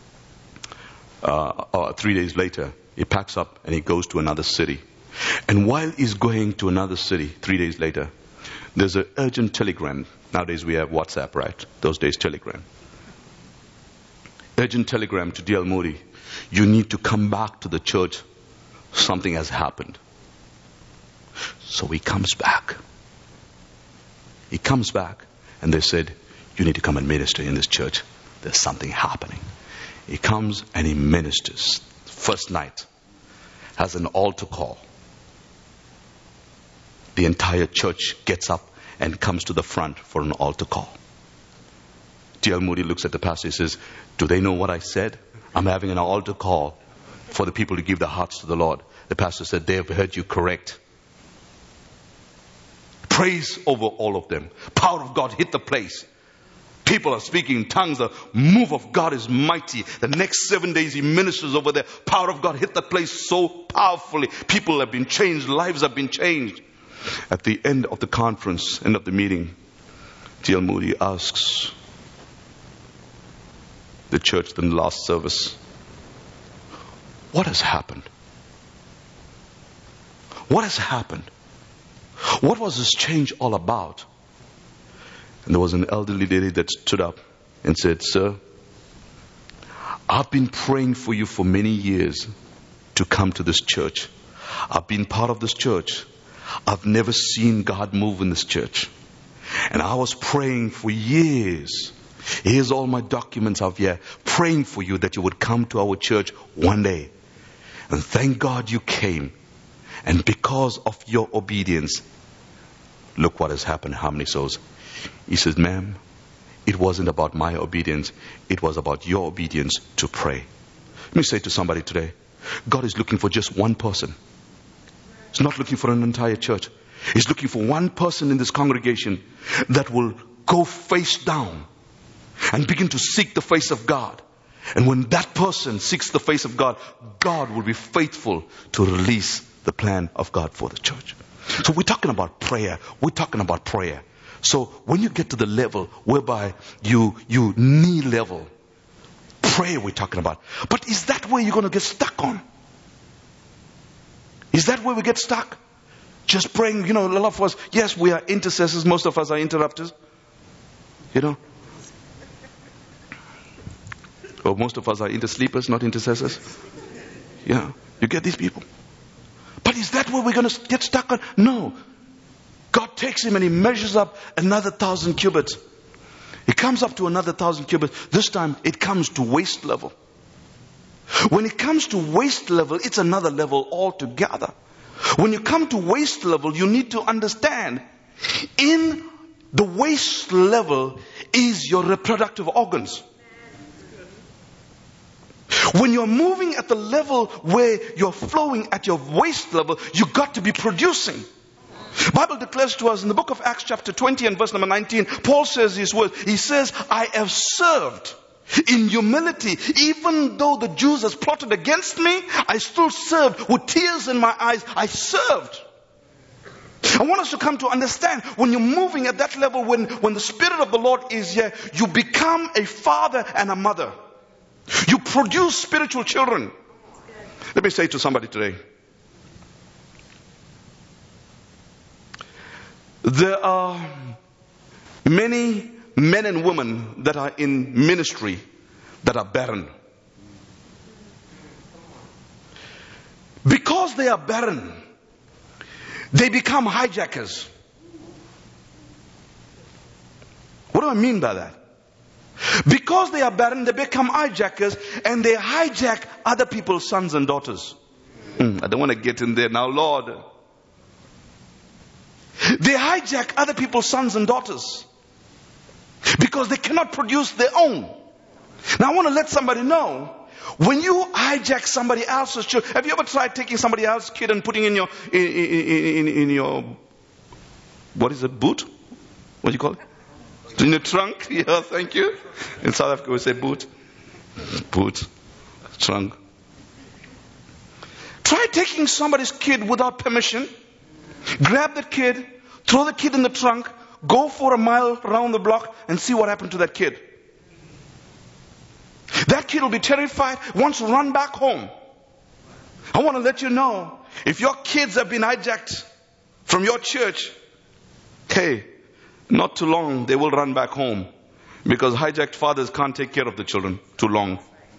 Uh, uh, three days later, he packs up and he goes to another city. And while he's going to another city, three days later, there's an urgent telegram. Nowadays we have WhatsApp, right? Those days, telegram. Urgent telegram to D L Moody. You need to come back to the church. Something has happened. So he comes back. He comes back and they said, you need to come and minister in this church. There's something happening. He comes and he ministers. First night, has an altar call. The entire church gets up and comes to the front for an altar call. D L Moody looks at the pastor and says, do they know what I said? I'm having an altar call for the people to give their hearts to the Lord. The pastor said, they have heard you correct. Praise over all of them. Power of God hit the place. People are speaking in tongues. The move of God is mighty. The next seven days he ministers over there. Power of God hit the place so powerfully. People have been changed. Lives have been changed. At the end of the conference, end of the meeting, D L Moody asks the church in the last service, what has happened? What has happened? What was this change all about? And there was an elderly lady that stood up and said, sir, I've been praying for you for many years to come to this church. I've been part of this church. I've never seen God move in this church. And I was praying for years. Here's all my documents out here, praying for you that you would come to our church one day. And thank God you came. And because of your obedience, look what has happened. How many souls? He says, ma'am, it wasn't about my obedience. It was about your obedience to pray. Let me say to somebody today, God is looking for just one person. He's not looking for an entire church. He's looking for one person in this congregation that will go face down and begin to seek the face of God. And when that person seeks the face of God, God will be faithful to release the plan of God for the church. So we're talking about prayer. We're talking about prayer. So when you get to the level whereby you, you knee level, prayer we're talking about. But is that where you're going to get stuck on? Is that where we get stuck? Just praying, you know, a lot of us, yes, we are intercessors. Most of us are interrupters. You know. Or most of us are intersleepers, not intercessors. Yeah. You get these people. But is that where we're going to get stuck on? No. God takes him and he measures up another thousand cubits. He comes up to another thousand cubits. This time it comes to waist level. When it comes to waist level, it's another level altogether. When you come to waist level, you need to understand, in the waist level is your reproductive organs. When you're moving at the level where you're flowing at your waist level, you've got to be producing. Bible declares to us in the book of Acts chapter twenty and verse number nineteen, Paul says these words. He says, I have served in humility. Even though the Jews has plotted against me, I still served with tears in my eyes. I served. I want us to come to understand when you're moving at that level, when, when the Spirit of the Lord is here, you become a father and a mother. You produce spiritual children. Let me say to somebody today, there are many men and women that are in ministry that are barren. Because they are barren, they become hijackers. What do I mean by that? Because they are barren, they become hijackers, and they hijack other people's sons and daughters. Mm, I don't want to get in there now, Lord. They hijack other people's sons and daughters because they cannot produce their own. Now I want to let somebody know, when you hijack somebody else's child, have you ever tried taking somebody else's kid and putting in your in, in, in, in your what is it, boot? What do you call it? In your trunk? Yeah, thank you. In South Africa we say boot. Boot. Trunk. Try taking somebody's kid without permission. Grab that kid, throw the kid in the trunk, go for a mile around the block and see what happened to that kid. That kid will be terrified, wants to run back home. I want to let you know, if your kids have been hijacked from your church, hey, not too long they will run back home, because hijacked fathers can't take care of the children too long.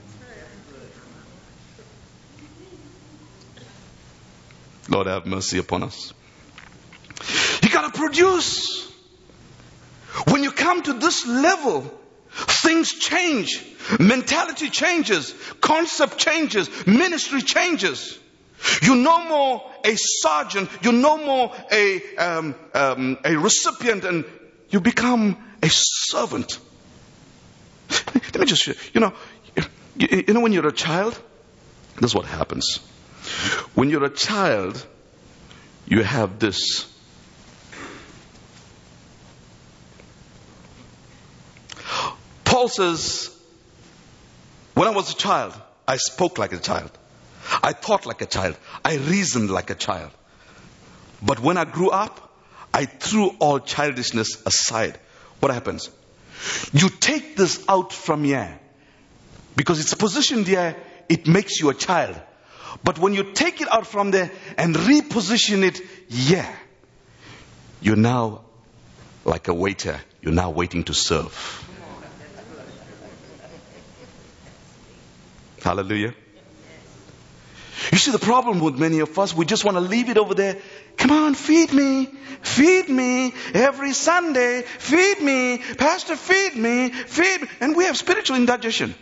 Lord, have mercy upon us. You got to produce. When you come to this level, things change. Mentality changes. Concept changes. Ministry changes. You're no more a sergeant. You're no more a, um, um, a recipient, and you become a servant. Let me just, you know, you, you know when you're a child, this is what happens. When you're a child, you have this. Paul says, when I was a child, I spoke like a child. I thought like a child. I reasoned like a child. But when I grew up, I threw all childishness aside. What happens? You take this out from here, because it's positioned here, it makes you a child. But when you take it out from there and reposition it, yeah, you're now like a waiter. You're now waiting to serve. Hallelujah. You see, the problem with many of us, we just want to leave it over there. Come on, feed me. Feed me every Sunday. Feed me. Pastor, feed me. Feed me. And we have spiritual indigestion.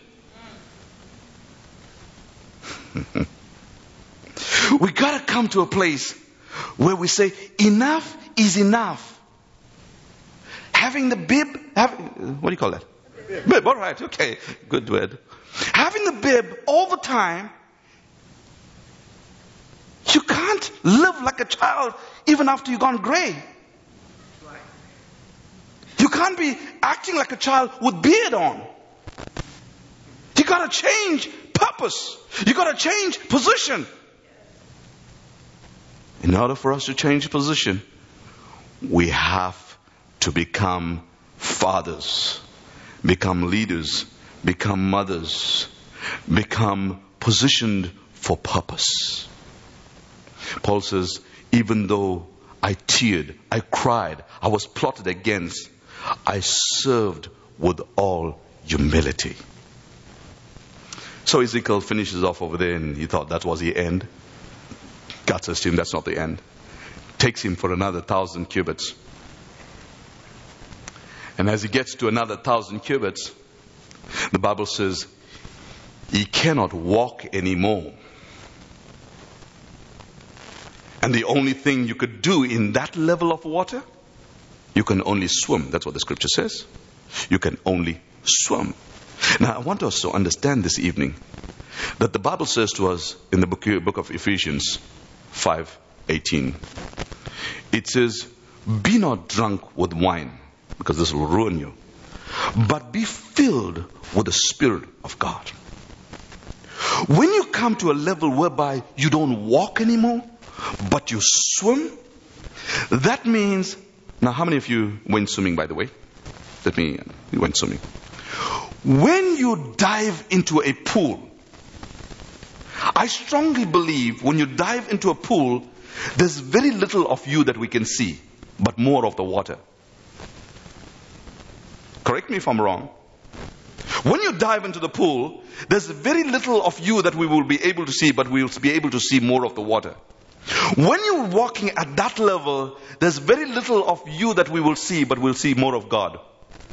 We got to come to a place where we say, enough is enough. Having the bib, have, what do you call that? Bib. bib, all right, okay, good word. Having the bib all the time, you can't live like a child even after you've gone grey. You can't be acting like a child with beard on. You got to change purpose. You got to change position. In order for us to change position, we have to become fathers, become leaders, become mothers, become positioned for purpose. Paul says, even though I teared, I cried, I was plotted against, I served with all humility. So Ezekiel finishes off over there, and he thought that was the end. God says to him, that's not the end. Takes him for another thousand cubits. And as he gets to another thousand cubits, the Bible says he cannot walk anymore. And the only thing you could do in that level of water, you can only swim. That's what the scripture says. You can only swim. Now, I want us to understand this evening that the Bible says to us in the book, book of Ephesians five eighteen. It says, be not drunk with wine, because this will ruin you, but be filled with the Spirit of God. When you come to a level whereby you don't walk anymore, but you swim, That means, now how many of you went swimming, by the way? Let me, you went swimming. When you dive into a pool, I strongly believe when you dive into a pool, there's very little of you that we can see, but more of the water. Correct me if I'm wrong. When you dive into the pool, there's very little of you that we will be able to see, but we will be able to see more of the water. When you're walking at that level, there's very little of you that we will see, but we'll see more of God.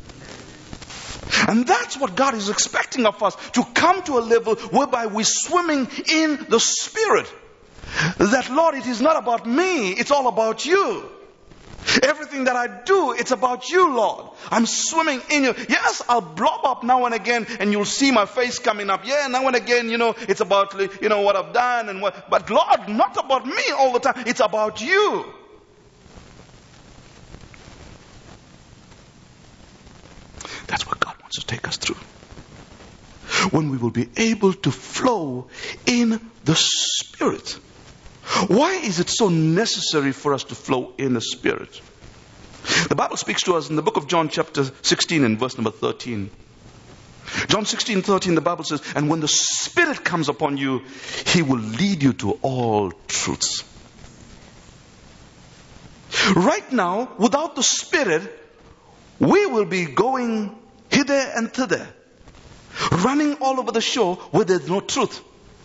And that's what God is expecting of us, to come to a level whereby we're swimming in the Spirit. That, Lord, it is not about me, it's all about you. Everything that I do, it's about you, Lord. I'm swimming in you. Yes, I'll blob up now and again, and you'll see my face coming up. Yeah, now and again, you know, it's about, you know, what I've done and what. But Lord, not about me all the time. It's about you. That's what God wants to take us through. When we will be able to flow in the Spirit. Why is it so necessary for us to flow in the Spirit? The Bible speaks to us in the book of John chapter sixteen and verse number thirteen. John sixteen, thirteen, the Bible says, and when the Spirit comes upon you, He will lead you to all truths. Right now, without the Spirit, we will be going hither and thither, running all over the shore where there's no truth.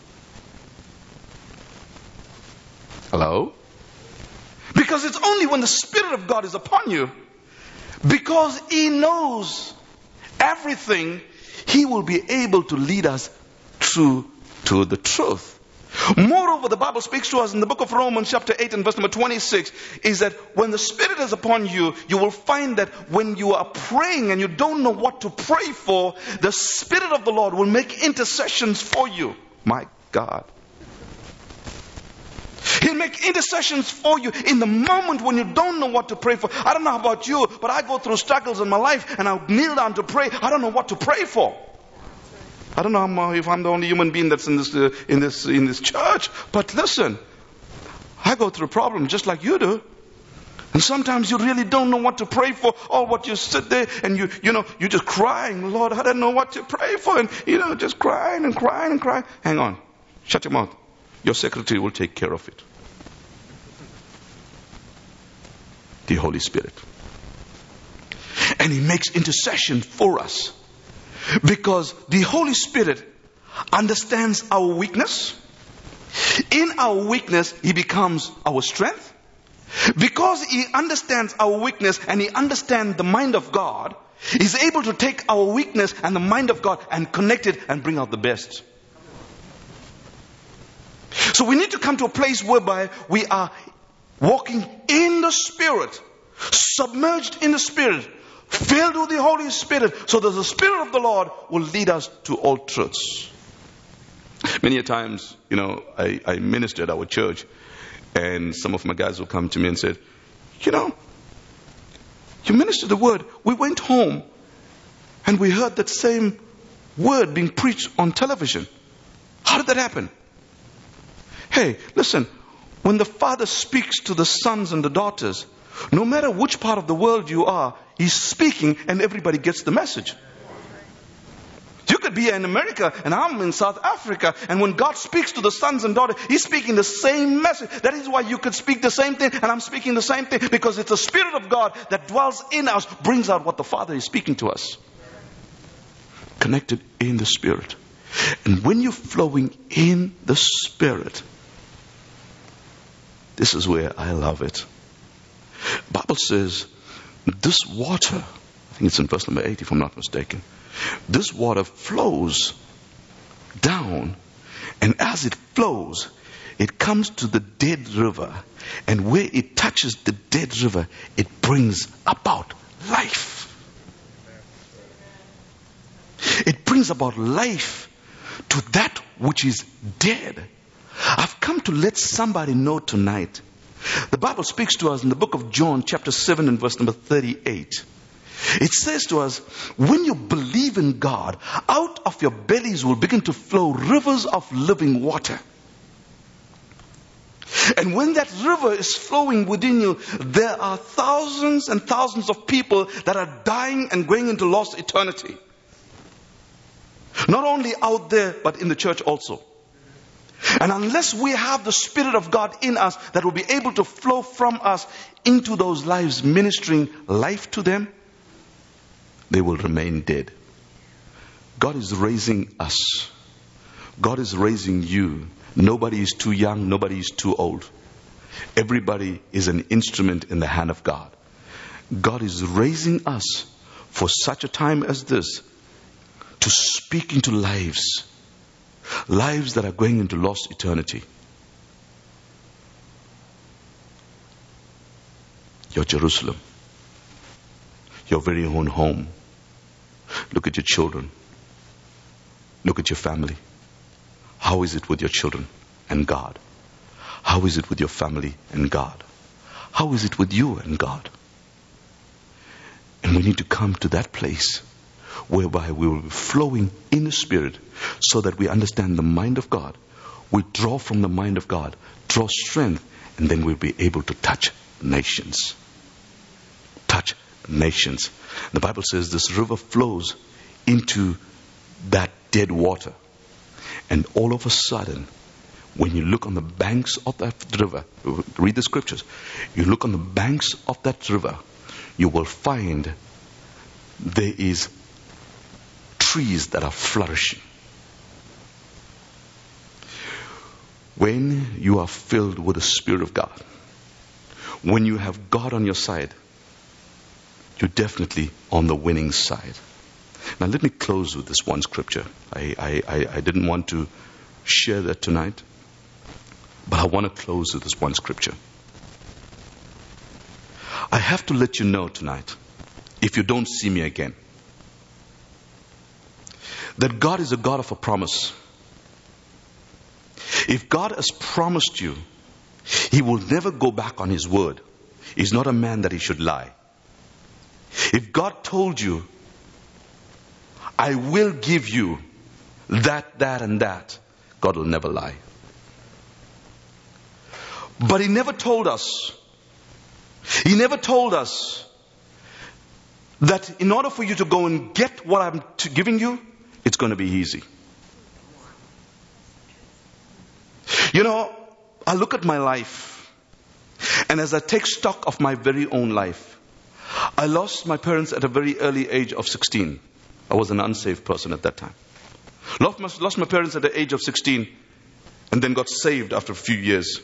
Hello? Because it's only when the Spirit of God is upon you, because He knows everything, He will be able to lead us through to the truth. Moreover, the Bible speaks to us in the book of Romans chapter eight and verse number twenty-six, is that when the Spirit is upon you, you will find that when you are praying and you don't know what to pray for, the Spirit of the Lord will make intercessions for you. My God. He'll make intercessions for you in the moment when you don't know what to pray for. I don't know about you, but I go through struggles in my life and I'll kneel down to pray. I don't know what to pray for. I don't know if I'm the only human being that's in this uh, in this in this church, but listen, I go through problems just like you do. And sometimes you really don't know what to pray for, or what you sit there and you you know you're just crying, Lord, I don't know what to pray for, and you know just crying and crying and crying. Hang on, shut your mouth. Your secretary will take care of it. The Holy Spirit. And He makes intercession for us. Because the Holy Spirit understands our weakness. In our weakness, He becomes our strength. Because He understands our weakness and He understands the mind of God, He's able to take our weakness and the mind of God and connect it and bring out the best. So we need to come to a place whereby we are walking in the Spirit, submerged in the Spirit, filled with the Holy Spirit, so that the Spirit of the Lord will lead us to all truths. Many a times, you know, I, I ministered at our church, and some of my guys will come to me and said, you know, you ministered the word. We went home and we heard that same word being preached on television. How did that happen? Hey, listen, when the Father speaks to the sons and the daughters, no matter which part of the world you are, He's speaking and everybody gets the message. You could be in America and I'm in South Africa, and when God speaks to the sons and daughters, He's speaking the same message. That is why you could speak the same thing and I'm speaking the same thing, because it's the Spirit of God that dwells in us, brings out what the Father is speaking to us. Connected in the Spirit. And when you're flowing in the Spirit, this is where I love it. The Bible says, this water, I think it's in verse number eight if I'm not mistaken, this water flows down, and as it flows, it comes to the dead river, and where it touches the dead river, it brings about life. It brings about life to that which is dead. I've come to let somebody know tonight. The Bible speaks to us in the book of John chapter seven and verse number thirty-eight. It says to us, when you believe in God, out of your bellies will begin to flow rivers of living water. And when that river is flowing within you, there are thousands and thousands of people that are dying and going into lost eternity. Not only out there, but in the church also. And unless we have the Spirit of God in us that will be able to flow from us into those lives, ministering life to them, they will remain dead. God is raising us. God is raising you. Nobody is too young. Nobody is too old. Everybody is an instrument in the hand of God. God is raising us for such a time as this to speak into lives. Lives that are going into lost eternity. Your Jerusalem. Your very own home. Look at your children. Look at your family. How is it with your children and God? How is it with your family and God? How is it with you and God? And we need to come to that place whereby we will be flowing in the Spirit so that we understand the mind of God. We draw from the mind of God, draw strength, and then we'll be able to touch nations. Touch nations. The Bible says this river flows into that dead water. And all of a sudden, when you look on the banks of that river, read the scriptures, you look on the banks of that river, you will find there is trees that are flourishing. When you are filled with the Spirit of God, when you have God on your side, you're definitely on the winning side. Now let me close with this one scripture. I, I, I, I didn't want to share that tonight, but I want to close with this one scripture. I have to let you know tonight, if you don't see me again, that God is a God of a promise. If God has promised you, He will never go back on His word. He's not a man that He should lie. If God told you, I will give you that, that, and that, God will never lie. But He never told us, He never told us that in order for you to go and get what I'm t- giving you, it's going to be easy. You know, I look at my life, and as I take stock of my very own life, I lost my parents at a very early age of sixteen. I was an unsaved person at that time. Lost my, lost my parents at the age of sixteen, and then got saved after a few years.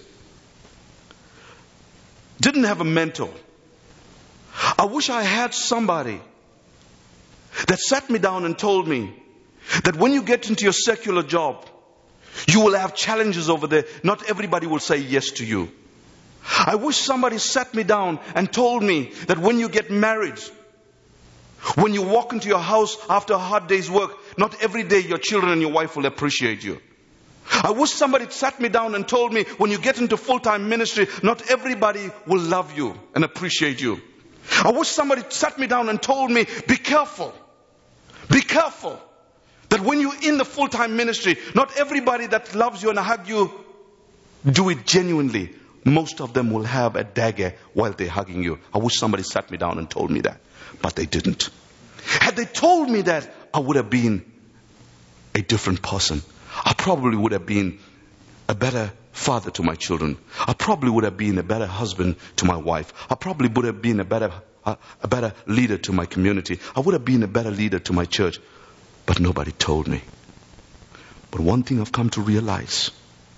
Didn't have a mentor. I wish I had somebody that sat me down and told me that when you get into your secular job, you will have challenges over there. Not everybody will say yes to you. I wish somebody sat me down and told me that when you get married, when you walk into your house after a hard day's work, not every day your children and your wife will appreciate you. I wish somebody sat me down and told me when you get into full-time ministry, not everybody will love you and appreciate you. I wish somebody sat me down and told me, be careful. Be careful. That when you're in the full-time ministry, not everybody that loves you and hug you do it genuinely. Most of them will have a dagger while they're hugging you. I wish somebody sat me down and told me that. But they didn't. Had they told me that, I would have been a different person. I probably would have been a better father to my children. I probably would have been a better husband to my wife. I probably would have been a better, a, a better leader to my community. I would have been a better leader to my church. But nobody told me. But one thing I've come to realize,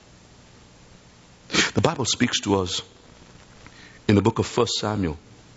the Bible speaks to us in the book of First Samuel,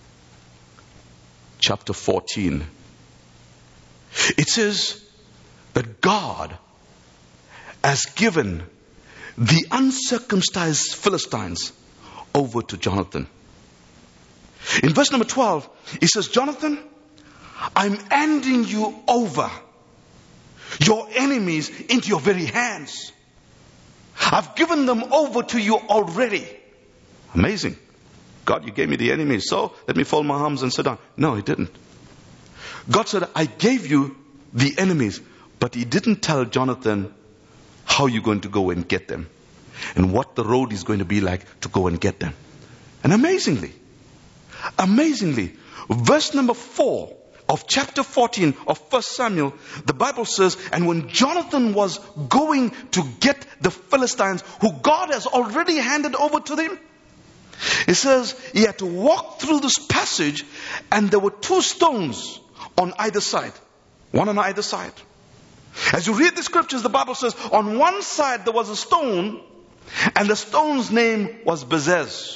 chapter fourteen. It says that God has given the uncircumcised Philistines over to Jonathan. In verse number twelve, it says, Jonathan, I'm handing you over your enemies into your very hands. I've given them over to you already. Amazing. God, you gave me the enemies, so let me fold my arms and sit down. No, He didn't. God said, I gave you the enemies, but He didn't tell Jonathan how you're going to go and get them. and what the road is going to be like to go and get them. And amazingly, amazingly, verse number four of chapter fourteen of First Samuel, the Bible says, and when Jonathan was going to get the Philistines, who God has already handed over to them, it says he had to walk through this passage, and there were two stones on either side. One on either side. As you read the scriptures, the Bible says, on one side there was a stone, and the stone's name was Bezez.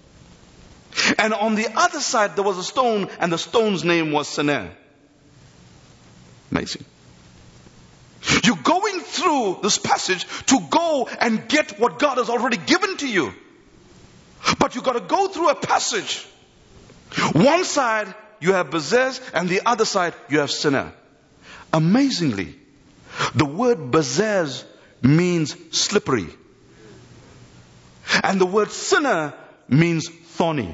And on the other side there was a stone, and the stone's name was Seneh. Amazing. You're going through this passage to go and get what God has already given to you. But you've got to go through a passage. One side you have Bezez, and the other side you have Seneh. Amazingly, the word Bezez means slippery. And the word Seneh means thorny.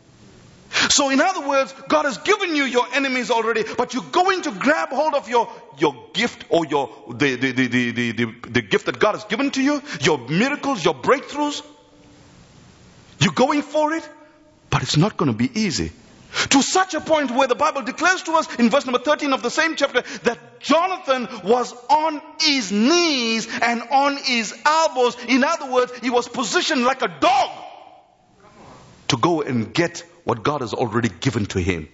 So in other words, God has given you your enemies already, but you're going to grab hold of your, your gift, or your the, the, the, the, the, the, the gift that God has given to you, your miracles, your breakthroughs. You're going for it, but it's not going to be easy. To such a point where the Bible declares to us in verse number thirteen of the same chapter that Jonathan was on his knees and on his elbows. In other words, he was positioned like a dog to go and get what God has already given to him.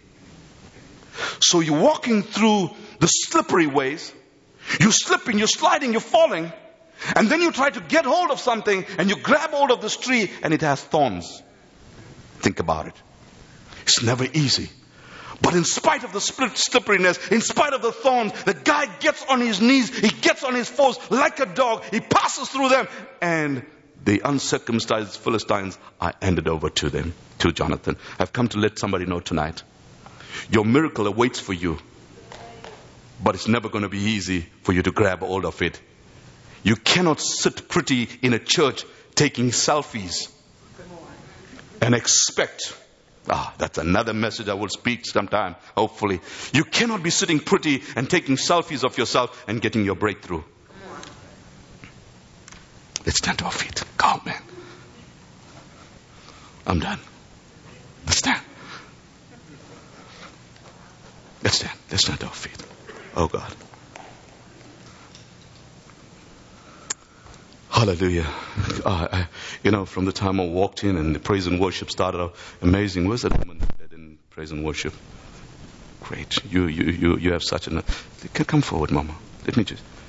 So you're walking through the slippery ways. You're slipping, you're sliding, you're falling. And then you try to get hold of something, and you grab hold of this tree, and it has thorns. Think about it. It's never easy. But in spite of the split slipperiness, in spite of the thorns, the guy gets on his knees, he gets on his foes like a dog, he passes through them, and the uncircumcised Philistines are handed over to them, to Jonathan. I've come to let somebody know tonight. Your miracle awaits for you, but it's never going to be easy for you to grab hold of it. You cannot sit pretty in a church taking selfies and expect, ah, that's another message I will speak sometime, hopefully. You cannot be sitting pretty and taking selfies of yourself and getting your breakthrough. Let's stand to our feet. Come on, man. I'm done. Let's stand. Let's stand. Let's stand to our feet. Oh God. Hallelujah. Uh, I, you know, from the time I walked in and the praise and worship started out, amazing. Where's that woman that in praise and worship? Great. You, you, you, you have such an... Come forward, Mama. Let me just...